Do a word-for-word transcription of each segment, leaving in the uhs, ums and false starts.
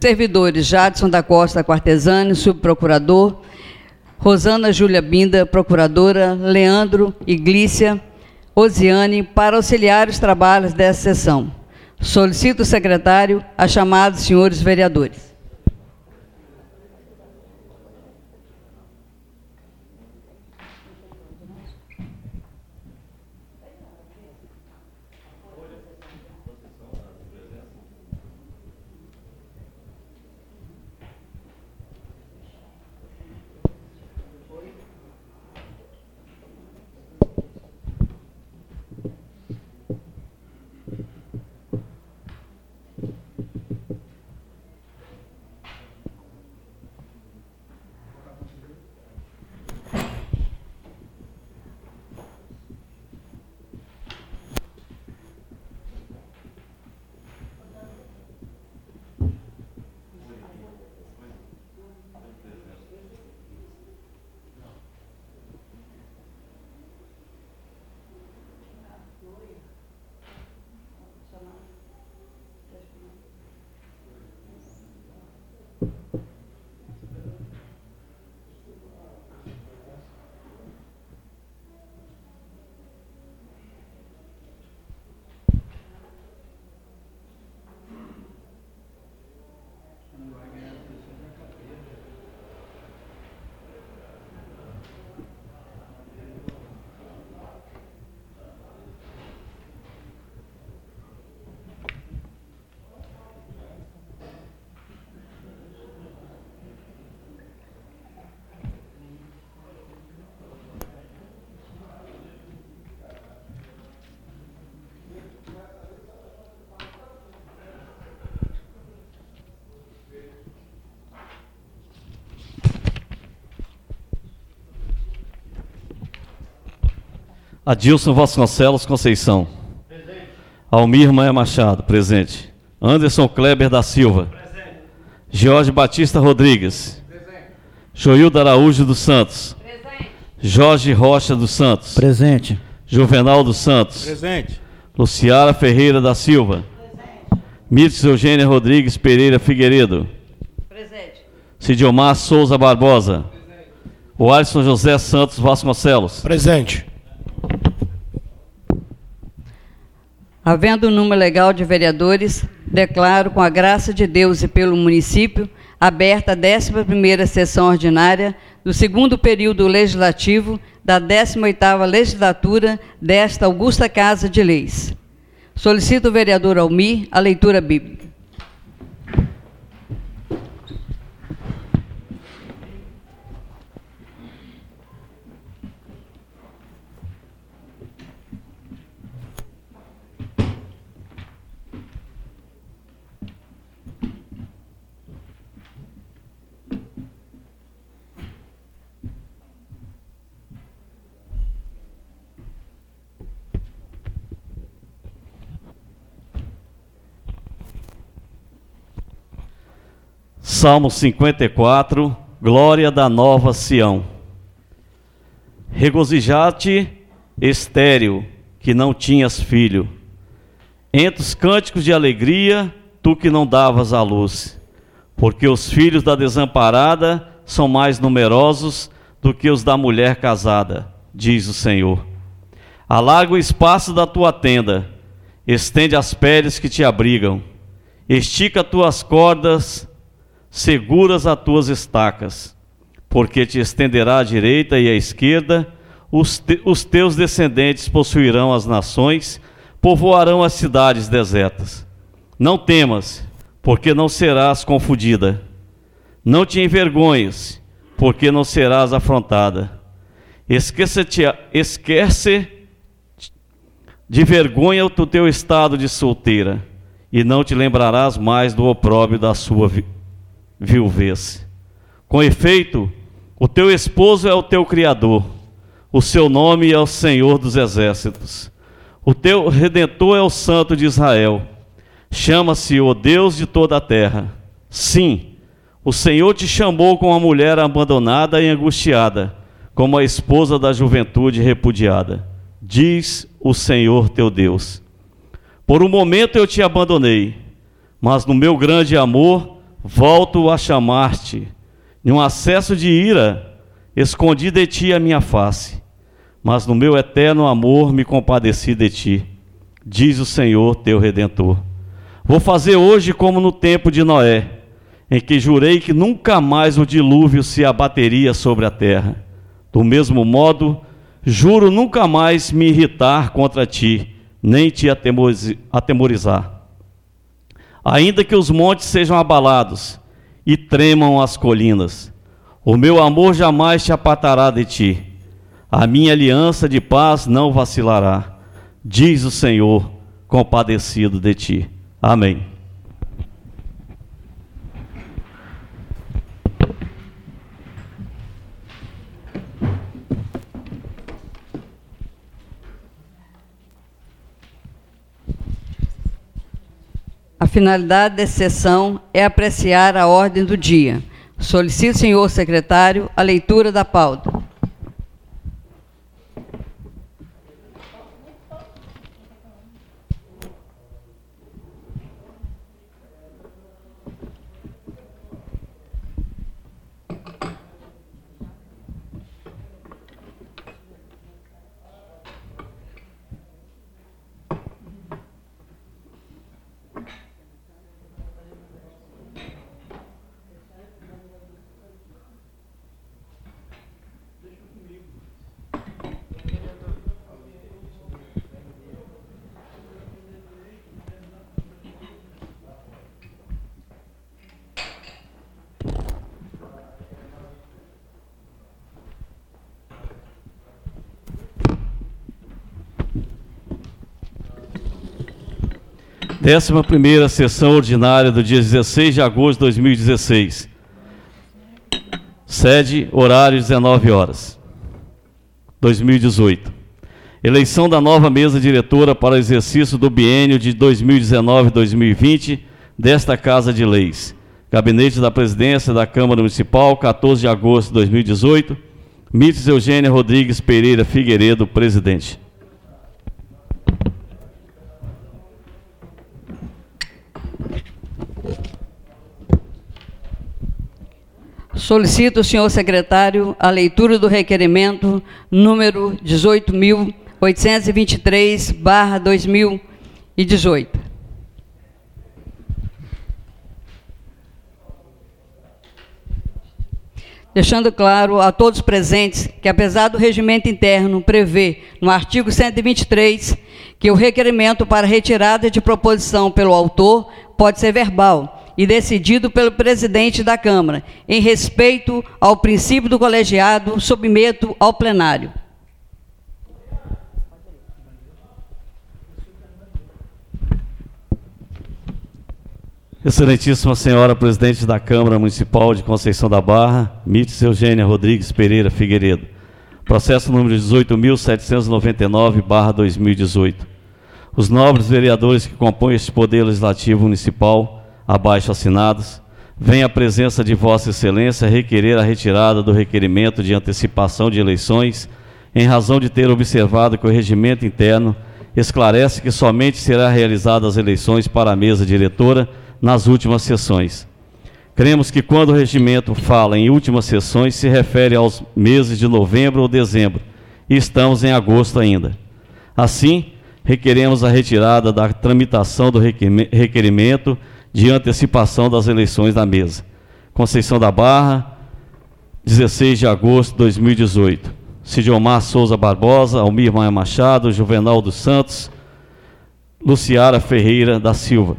Servidores: Jadson da Costa Quartesani, subprocurador; Rosana Júlia Binda, procuradora; Leandro Iglícia Osiane, para auxiliar os trabalhos dessa sessão. Solicito o secretário a chamada dos senhores vereadores. Adilson Vasconcelos Conceição. Presente. Almir Maia Machado, presente. Anderson Kleber da Silva. Presente. Jorge Batista Rodrigues. Presente. Joilda Araújo dos Santos. Presente. Jorge Rocha dos Santos. Presente. Juvenal dos Santos. Presente. Luciara Ferreira da Silva. Presente. Mirtes Eugênia Rodrigues Pereira Figueiredo. Presente. Cidiomar Souza Barbosa. Presente. O Alisson José Santos Vasconcelos. Presente. Havendo o número legal de vereadores, declaro, com a graça de Deus e pelo município, aberta a décima primeira sessão ordinária do segundo período legislativo da décima oitava legislatura desta augusta Casa de Leis. Solicito o vereador Almir a leitura bíblica. Salmo cinquenta e quatro, Glória da Nova Sião. Regozijate, estéril, que não tinhas filho. Entre os cânticos de alegria, tu que não davas à luz. Porque os filhos da desamparada são mais numerosos do que os da mulher casada, diz o Senhor. Alarga o espaço da tua tenda, estende as peles que te abrigam. Estica tuas cordas, seguras as tuas estacas, porque te estenderá à direita e à esquerda, os, te, os teus descendentes possuirão as nações, povoarão as cidades desertas. Não temas, porque não serás confundida. Não te envergonhes, porque não serás afrontada. Esquece-te, esquece de vergonha o teu estado de solteira, e não te lembrarás mais do opróbrio da sua vida. Viuvez. Com efeito, o teu esposo é o teu Criador, o seu nome é o Senhor dos Exércitos. O teu Redentor é o Santo de Israel. Chama-se o Deus de toda a terra. Sim, o Senhor te chamou como a mulher abandonada e angustiada, como a esposa da juventude repudiada. Diz o Senhor teu Deus. Por um momento eu te abandonei, mas no meu grande amor volto a chamar-te. Em um acesso de ira, escondi de ti a minha face, mas no meu eterno amor me compadeci de ti, diz o Senhor teu Redentor. Vou fazer hoje como no tempo de Noé, em que jurei que nunca mais o dilúvio se abateria sobre a terra. Do mesmo modo, juro nunca mais me irritar contra ti, nem te atemorizar. Ainda que os montes sejam abalados e tremam as colinas, o meu amor jamais te apartará de ti. A minha aliança de paz não vacilará, diz o Senhor, compadecido de ti. Amém. A finalidade dessa sessão é apreciar a ordem do dia. Solicito, senhor secretário, a leitura da pauta. Décima primeira sessão ordinária do dia dezesseis de agosto de dois mil e dezesseis. Sede, horário dezenove horas. dois mil e dezoito. Eleição da nova mesa diretora para o exercício do biênio de dois mil e dezenove a dois mil e vinte desta Casa de Leis. Gabinete da Presidência da Câmara Municipal, quatorze de agosto de dois mil e dezoito. Mítis Eugênia Rodrigues Pereira Figueiredo, presidente. Solicito ao senhor secretário a leitura do requerimento número dezoito mil oitocentos e vinte e três barra dois mil e dezoito. Deixando claro a todos presentes que, apesar do regimento interno prever, no artigo cento e vinte e três, que o requerimento para retirada de proposição pelo autor pode ser verbal e decidido pelo presidente da Câmara, em respeito ao princípio do colegiado, submeto ao plenário. Excelentíssima senhora presidente da Câmara Municipal de Conceição da Barra, Mítis Eugênia Rodrigues Pereira Figueiredo. Processo número dezoito mil setecentos e noventa e nove barra dois mil e dezoito. Os nobres vereadores que compõem este Poder Legislativo Municipal, abaixo assinados, vem à presença de Vossa Excelência requerer a retirada do requerimento de antecipação de eleições, em razão de ter observado que o regimento interno esclarece que somente será realizada as eleições para a mesa diretora nas últimas sessões. Cremos que quando o regimento fala em últimas sessões, se refere aos meses de novembro ou dezembro, e estamos em agosto ainda. Assim, requeremos a retirada da tramitação do requerimento de antecipação das eleições da mesa. Conceição da Barra, dezesseis de agosto de dois mil e dezoito. Cidiomar Souza Barbosa, Almir Maia Machado, Juvenal dos Santos, Luciara Ferreira da Silva.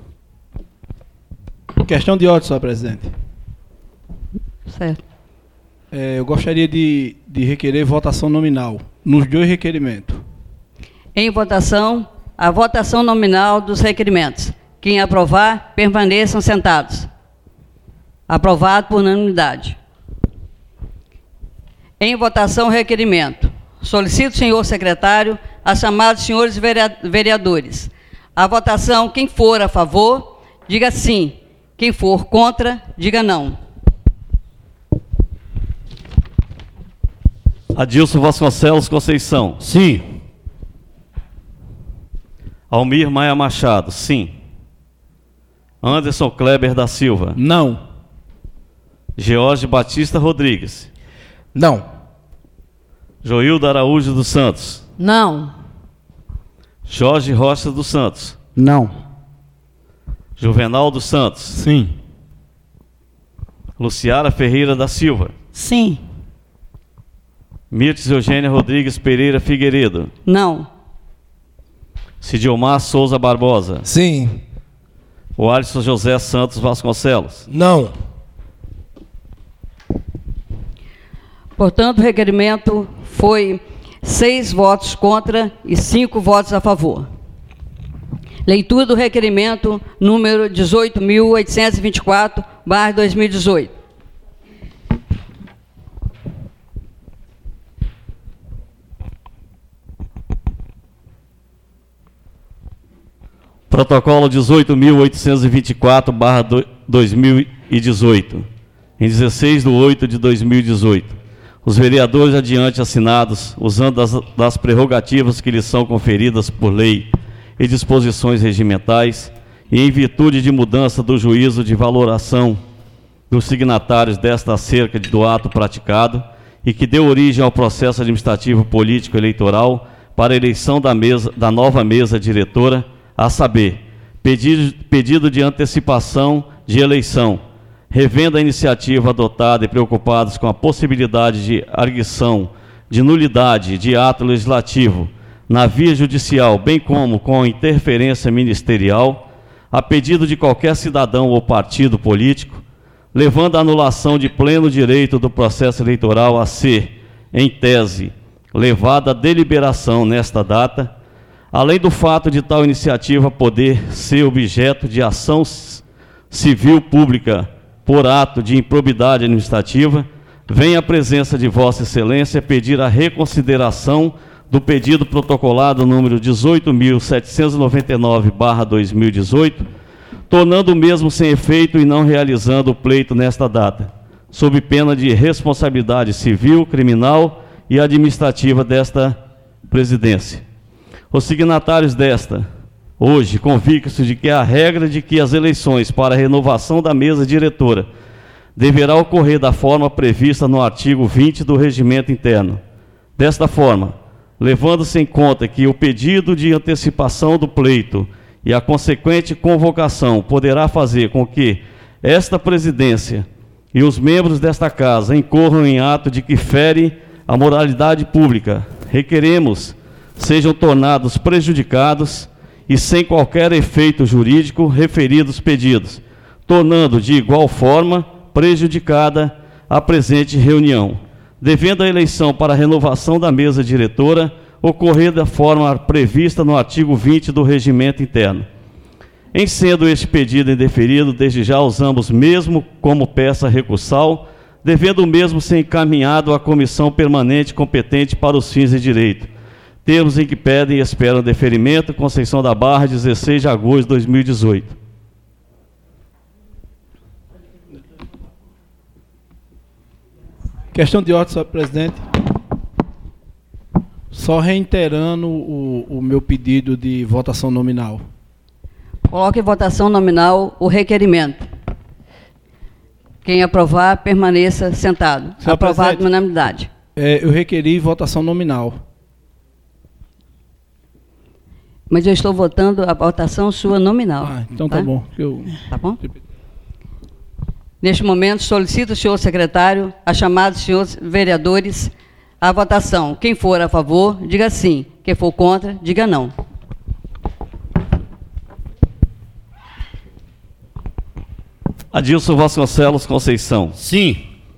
Questão de ordem, senhor presidente. Certo. É, eu gostaria de, de requerer votação nominal nos dois requerimentos. Em votação, a votação nominal dos requerimentos. Quem aprovar, permaneçam sentados. Aprovado por unanimidade. Em votação, o requerimento. Solicito, senhor secretário, a chamada dos senhores vereadores. A votação, quem for a favor, diga sim. Quem for contra, diga não. Adilson Vasconcelos Conceição. Sim. Almir Maia Machado. Sim. Anderson Kleber da Silva. Não. George Batista Rodrigues. Não. Joilda Araújo dos Santos. Não. Jorge Rocha dos Santos. Não. Juvenal dos Santos. Sim. Luciara Ferreira da Silva. Sim. Mirtes Eugênia Rodrigues Pereira Figueiredo. Não. Cidiomar Souza Barbosa. Sim. O Alisson José Santos Vasconcelos. Não. Portanto, o requerimento foi seis votos contra e cinco votos a favor. Leitura do requerimento número dezoito mil oitocentos e vinte e quatro barra dois mil e dezoito. Protocolo dezoito mil oitocentos e vinte e quatro barra dois mil e dezoito. Em dezesseis de oito de dois mil e dezoito. Os vereadores adiante assinados, usando das, das prerrogativas que lhes são conferidas por lei e disposições regimentais, e em virtude de mudança do juízo de valoração dos signatários desta acerca do ato praticado, e que deu origem ao processo administrativo político eleitoral para a eleição da, mesa, da nova mesa diretora, a saber, pedido, pedido de antecipação de eleição, revendo a iniciativa adotada e preocupados com a possibilidade de arguição de nulidade de ato legislativo na via judicial, bem como com interferência ministerial, a pedido de qualquer cidadão ou partido político, levando à anulação de pleno direito do processo eleitoral a ser, em tese, levada à deliberação nesta data, além do fato de tal iniciativa poder ser objeto de ação civil pública por ato de improbidade administrativa, vem à presença de Vossa Excelência pedir a reconsideração do pedido protocolado número dezoito mil setecentos e noventa e nove barra dois mil e dezoito, tornando o mesmo sem efeito e não realizando o pleito nesta data, sob pena de responsabilidade civil, criminal e administrativa desta presidência. Os signatários desta, hoje, convictos de que a regra de que as eleições para a renovação da mesa diretora deverá ocorrer da forma prevista no artigo vinte do Regimento Interno. Desta forma, levando-se em conta que o pedido de antecipação do pleito e a consequente convocação poderá fazer com que esta presidência e os membros desta casa incorram em ato de que fere a moralidade pública, requeremos sejam tornados prejudicados e sem qualquer efeito jurídico referidos pedidos, tornando de igual forma prejudicada a presente reunião, devendo a eleição para a renovação da mesa diretora ocorrer da forma prevista no artigo vinte do Regimento Interno. Em sendo este pedido indeferido, desde já usamos mesmo como peça recursal, devendo o mesmo ser encaminhado à comissão permanente competente para os fins de direito. Termos em que pedem e esperam deferimento, Conceição da Barra, dezesseis de agosto de dois mil e dezoito. Questão de ordem, senhor presidente. Só reiterando o, o meu pedido de votação nominal. Coloque em votação nominal o requerimento. Quem aprovar, permaneça sentado. Senhor Aprovado presidente, por unanimidade. É, eu requeri votação nominal. Mas eu estou votando a votação sua nominal. Ah, então tá, tá bom. Eu... Tá bom? Neste momento, solicito ao senhor secretário a chamada dos senhores vereadores à votação. Quem for a favor, diga sim. Quem for contra, diga não. Adilson Vasconcelos Conceição. Sim.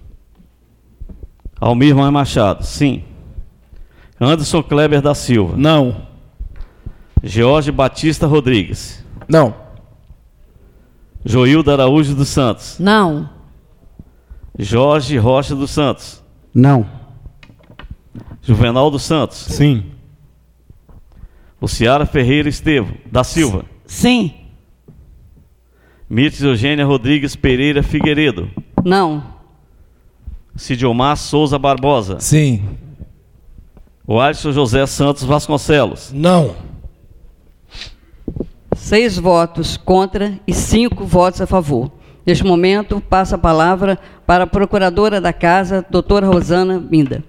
Almir Maia Machado. Sim. Anderson Kleber da Silva. Não. George Batista Rodrigues. Não. Joilda Araújo dos Santos. Não. Jorge Rocha dos Santos. Não. Juvenal dos Santos. Sim. Luciara Ferreira Estevo da Silva. Sim. Mirtes Eugênia Rodrigues Pereira Figueiredo. Não. Cidiomar Souza Barbosa. Sim. O Alisson José Santos Vasconcelos. Não. seis votos contra e cinco votos a favor. Neste momento, passo a palavra para a Procuradora da Casa, doutora Rosana Minda.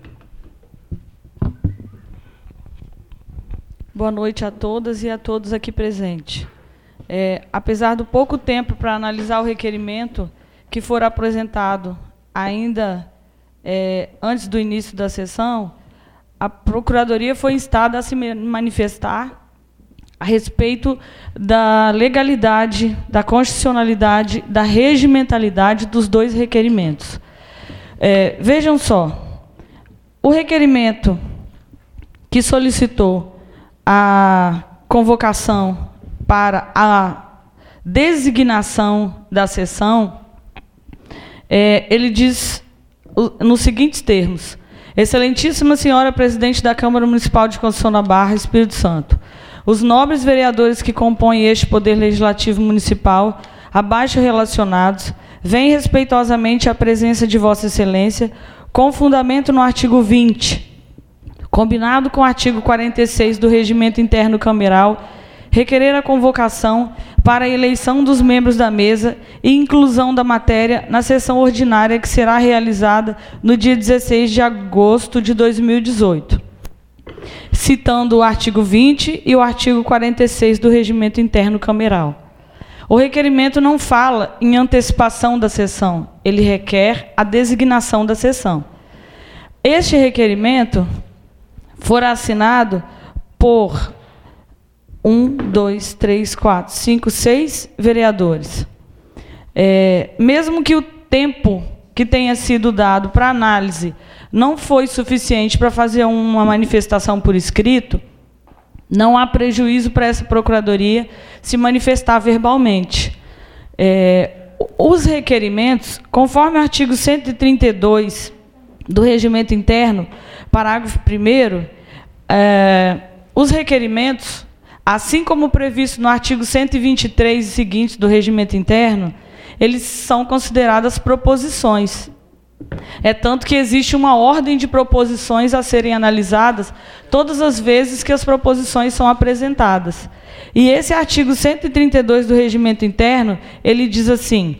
Boa noite a todas e a todos aqui presentes. É, apesar do pouco tempo para analisar o requerimento que for apresentado ainda é, antes do início da sessão, a Procuradoria foi instada a se manifestar a respeito da legalidade, da constitucionalidade, da regimentalidade dos dois requerimentos. É, vejam só, o requerimento que solicitou a convocação para a designação da sessão, é, ele diz nos seguintes termos: Excelentíssima Senhora Presidente da Câmara Municipal de Conceição da Barra, Espírito Santo, os nobres vereadores que compõem este Poder Legislativo Municipal, abaixo relacionados, vêm respeitosamente à presença de Vossa Excelência, com fundamento no artigo vinte, combinado com o artigo quarenta e seis do Regimento Interno Cameral, requerer a convocação para a eleição dos membros da mesa e inclusão da matéria na sessão ordinária que será realizada no dia dezesseis de agosto de dois mil e dezoito, citando o artigo vinte e o artigo quarenta e seis do Regimento Interno Cameral. O requerimento não fala em antecipação da sessão, ele requer a designação da sessão. Este requerimento fora assinado por um, dois, três, quatro, cinco, seis vereadores. É, mesmo que o tempo que tenha sido dado para análise não foi suficiente para fazer uma manifestação por escrito, não há prejuízo para essa Procuradoria se manifestar verbalmente. É, os requerimentos, conforme o artigo cento e trinta e dois do Regimento Interno, parágrafo primeiro, é, os requerimentos, assim como previsto no artigo cento e vinte e três e seguintes do Regimento Interno, eles são consideradas proposições. É tanto que existe uma ordem de proposições a serem analisadas todas as vezes que as proposições são apresentadas. E esse artigo cento e trinta e dois do Regimento Interno, ele diz assim: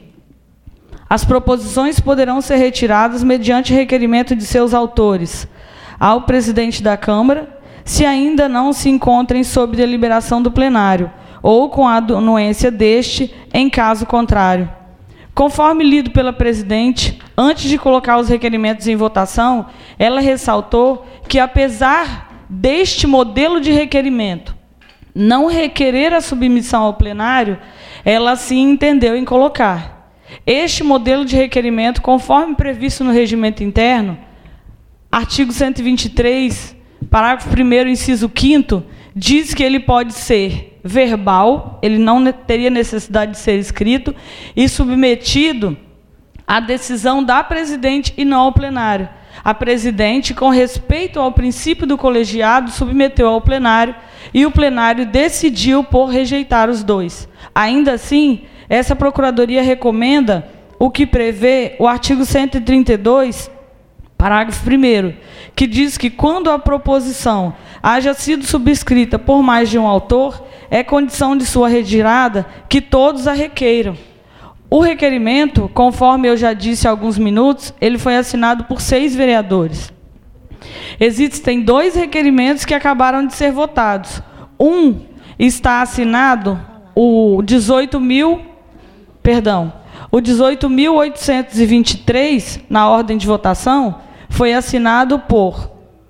as proposições poderão ser retiradas mediante requerimento de seus autores ao presidente da Câmara, se ainda não se encontrem sob deliberação do plenário, ou com a anuência deste, em caso contrário. Conforme lido pela presidente, antes de colocar os requerimentos em votação, ela ressaltou que, apesar deste modelo de requerimento não requerer a submissão ao plenário, ela sim entendeu em colocar. Este modelo de requerimento, conforme previsto no Regimento Interno, artigo cento e vinte e três, parágrafo primeiro, inciso quinto, diz que ele pode ser verbal, ele não teria necessidade de ser escrito, e submetido à decisão da presidente e não ao plenário. A presidente, com respeito ao princípio do colegiado, submeteu ao plenário e o plenário decidiu por rejeitar os dois. Ainda assim, essa Procuradoria recomenda o que prevê o artigo cento e trinta e dois, parágrafo primeiro, que diz que quando a proposição haja sido subscrita por mais de um autor, é condição de sua retirada que todos a requeiram. O requerimento, conforme eu já disse há alguns minutos, ele foi assinado por seis vereadores. Existem dois requerimentos que acabaram de ser votados. Um está assinado, o dezoito mil, perdão, o dezoito mil oitocentos e vinte e três, na ordem de votação, foi assinado por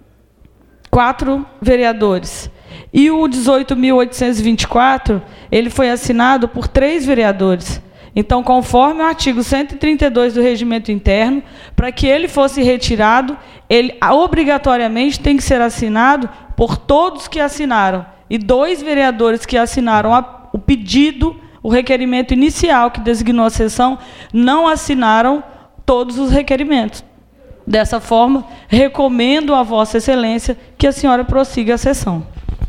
quatro vereadores. E o dezoito mil oitocentos e vinte e quatro, ele foi assinado por três vereadores. Então, conforme o artigo cento e trinta e dois do Regimento Interno, para que ele fosse retirado, ele obrigatoriamente tem que ser assinado por todos que assinaram. E dois vereadores que assinaram a, o pedido, o requerimento inicial que designou a sessão, não assinaram todos os requerimentos. Dessa forma, recomendo a Vossa Excelência que a senhora prossiga a sessão.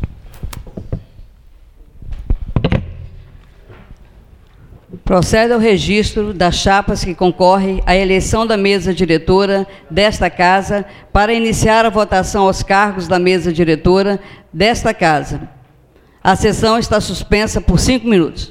Procede ao registro das chapas que concorrem à eleição da mesa diretora desta Casa para iniciar a votação aos cargos da mesa diretora desta Casa. A sessão está suspensa por cinco minutos.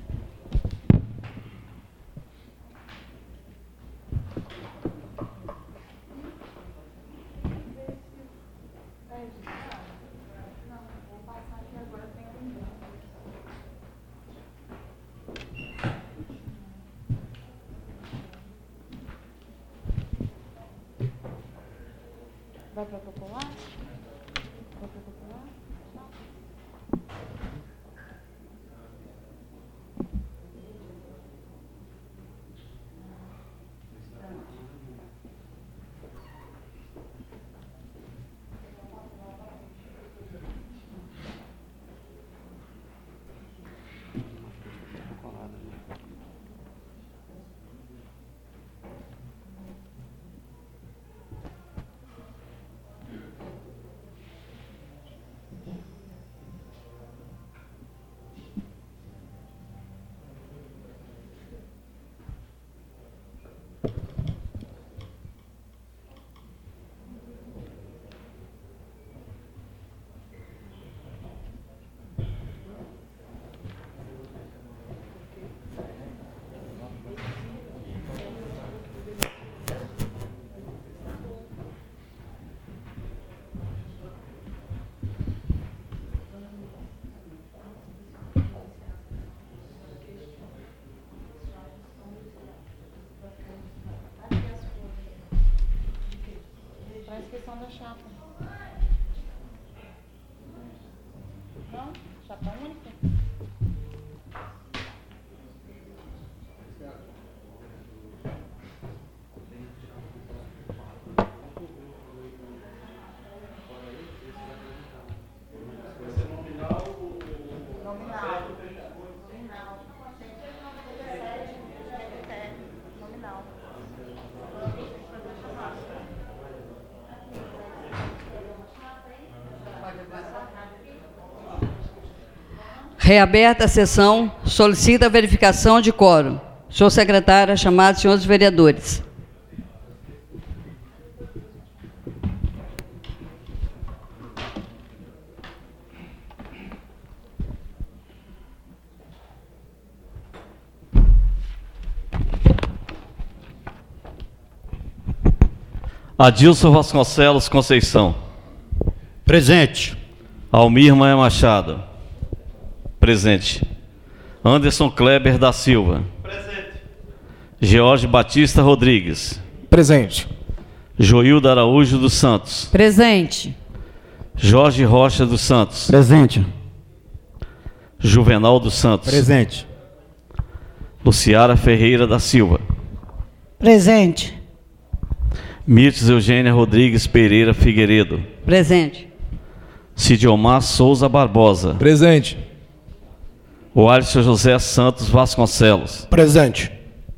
Vai protocolar? Vai protocolar? Inscrição da chapa. Não? Chapa única? Reaberta a sessão, solicita a verificação de quórum. Senhor secretário, é chamado senhores vereadores. Adilson Vasconcelos Conceição. Presente. Almir Maia Machado. Presente. Anderson Kleber da Silva. Presente. George Batista Rodrigues. Presente. Joilda Araújo dos Santos. Presente. Jorge Rocha dos Santos. Presente. Juvenal dos Santos. Presente. Luciara Ferreira da Silva. Presente. Mirtes Eugênia Rodrigues Pereira Figueiredo. Presente. Cidiomar Souza Barbosa. Presente. O Alisson José Santos Vasconcelos. Presente.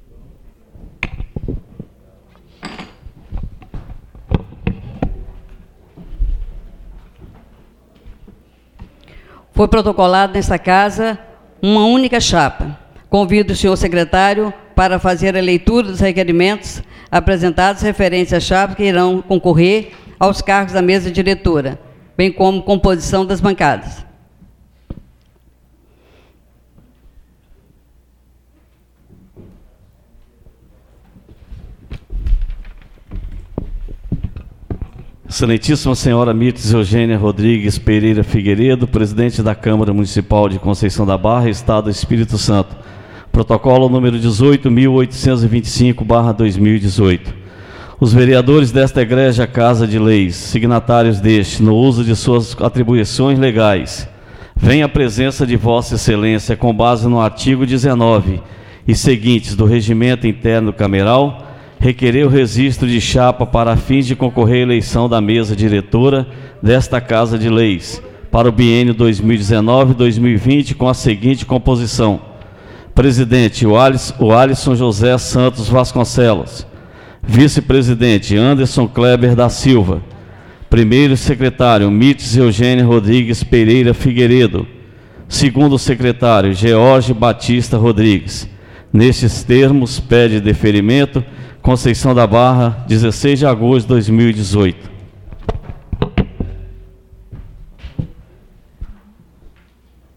Foi protocolado nesta casa uma única chapa. Convido o senhor secretário para fazer a leitura dos requerimentos apresentados referentes à chapa que irão concorrer aos cargos da mesa diretora, bem como composição das bancadas. Excelentíssima senhora Mirtes Eugênia Rodrigues Pereira Figueiredo, presidente da Câmara Municipal de Conceição da Barra, Estado do Espírito Santo. Protocolo número dezoito mil oitocentos e vinte e cinco barra dois mil e dezoito. Os vereadores desta egrégia Casa de Leis, signatários deste, no uso de suas atribuições legais, vem à presença de Vossa Excelência com base no artigo dezenove e seguintes do Regimento Interno Cameral, requerer o registro de chapa para fins de concorrer à eleição da mesa diretora desta Casa de Leis para o biênio dois mil e dezenove a dois mil e vinte com a seguinte composição. Presidente, o Alisson, o Alisson José Santos Vasconcelos. Vice-presidente, Anderson Kleber da Silva. Primeiro secretário, Mirtes Eugênia Rodrigues Pereira Figueiredo. Segundo secretário, George Batista Rodrigues. Nestes termos, pede deferimento, Conceição da Barra, dezesseis de agosto de dois mil e dezoito.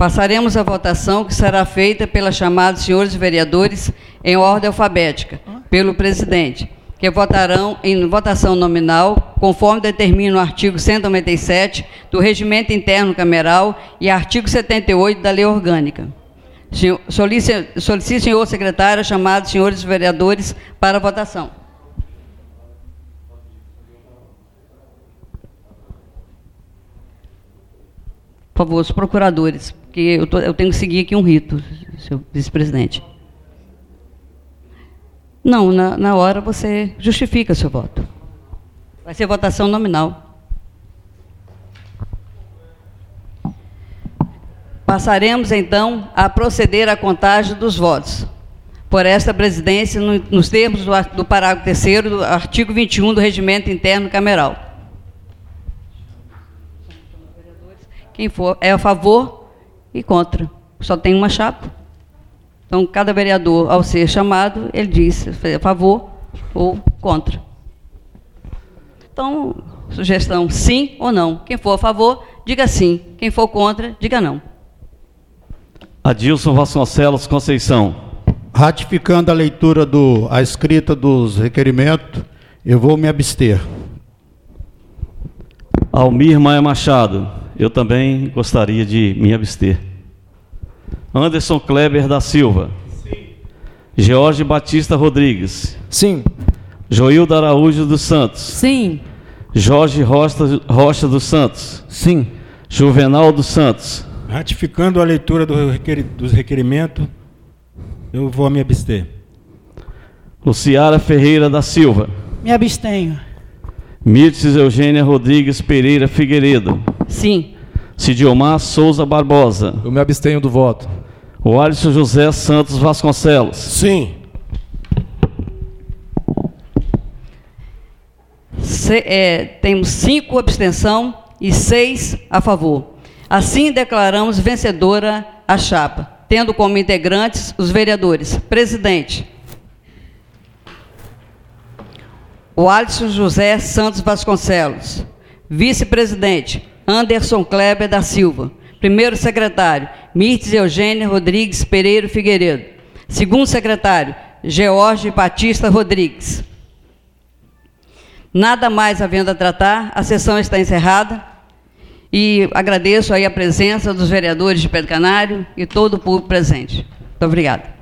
Passaremos à votação, que será feita pela chamada dos senhores vereadores em ordem alfabética, pelo presidente, que votarão em votação nominal, conforme determina o artigo cento e noventa e sete do Regimento Interno Cameral e artigo setenta e oito da Lei Orgânica. Solicito, solicito, senhor secretário, a chamada dos senhores vereadores para a votação. Por favor, os procuradores, porque eu, tô, eu tenho que seguir aqui um rito, senhor vice-presidente. Não, na, na hora você justifica seu voto. Vai ser votação nominal. Passaremos, então, a proceder à contagem dos votos. Por esta presidência, no, nos termos do, do parágrafo terceiro do artigo vinte e um do Regimento Interno Cameral. Quem for é a favor e contra. Só tem uma chapa. Então, cada vereador, ao ser chamado, ele diz se é a favor ou contra. Então, sugestão sim ou não. Quem for a favor, diga sim. Quem for contra, diga não. Adilson Vasconcelos Conceição. Ratificando a leitura, do, a escrita dos requerimentos, eu vou me abster. Almir Maia Machado. Eu também gostaria de me abster. Anderson Kleber da Silva. Sim. George Batista Rodrigues. Sim. Joilda Araújo dos Santos. Sim. Jorge Rocha, Rocha dos Santos. Sim. Juvenal dos Santos. Ratificando a leitura do requer, dos requerimentos, eu vou me abster. Luciara Ferreira da Silva. Me abstenho. Mirtes Eugênia Rodrigues Pereira Figueiredo. Sim. Cidiomar Souza Barbosa. Eu me abstenho do voto. O Alisson José Santos Vasconcelos. Sim. Se, é, temos cinco abstenção e seis a favor. Assim, declaramos vencedora a chapa, tendo como integrantes os vereadores: presidente, o Alisson José Santos Vasconcelos; vice-presidente, Anderson Kleber da Silva; primeiro secretário, Mirtes Eugênia Rodrigues Pereira Figueiredo; segundo secretário, George Batista Rodrigues. Nada mais havendo a tratar, a sessão está encerrada e agradeço aí a presença dos vereadores de Pedro Canário e todo o público presente. Muito obrigada.